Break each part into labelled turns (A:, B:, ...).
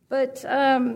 A: But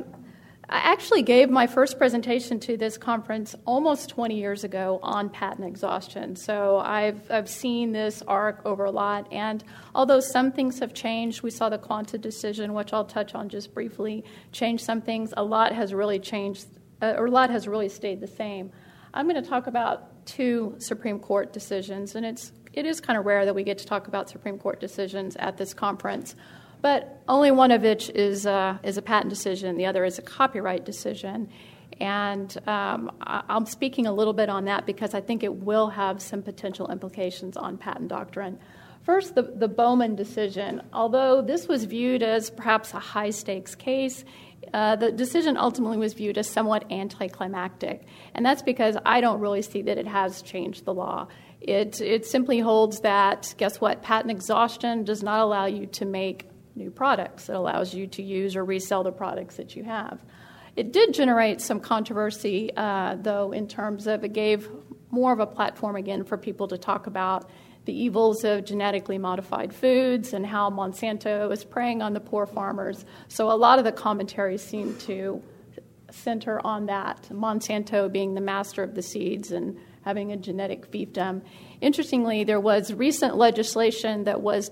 A: I actually gave my first presentation to this conference almost 20 years ago on patent exhaustion. So I've seen this arc over a lot. And although some things have changed, we saw the Quanta decision, which I'll touch on just briefly, change some things. A lot has really changed, or a lot has really stayed the same. I'm going to talk about two Supreme Court decisions, and it is kind of rare that we get to talk about Supreme Court decisions at this conference. But only one of which is a patent decision. The other is a copyright decision. And I'm speaking a little bit on that because I think it will have some potential implications on patent doctrine. First, the Bowman decision. Although this was viewed as perhaps a high-stakes case, the decision ultimately was viewed as somewhat anticlimactic. And that's because I don't really see that it has changed the law. It simply holds that, guess what, patent exhaustion does not allow you to make new products. It allows you to use or resell the products that you have. It did generate some controversy, though, in terms of it gave more of a platform, again, for people to talk about the evils of genetically modified foods and how Monsanto is preying on the poor farmers. So a lot of the commentaries seem to center on that, Monsanto being the master of the seeds and having a genetic fiefdom. Interestingly, there was recent legislation that was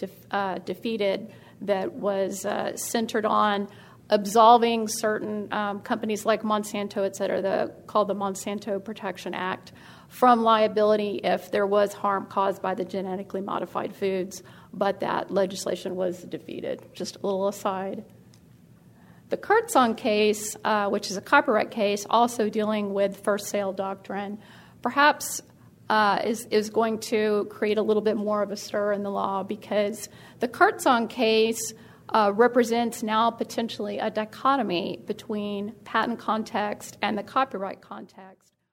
A: defeated that was centered on absolving certain companies like Monsanto, et cetera, called the Monsanto Protection Act, from liability if there was harm caused by the genetically modified foods, but that legislation was defeated. Just a little aside. The Kurtzon case, which is a copyright case, also dealing with first sale doctrine, perhaps is going to create a little bit more of a stir in the law because the Kurtzon case represents now potentially a dichotomy between patent context and the copyright context.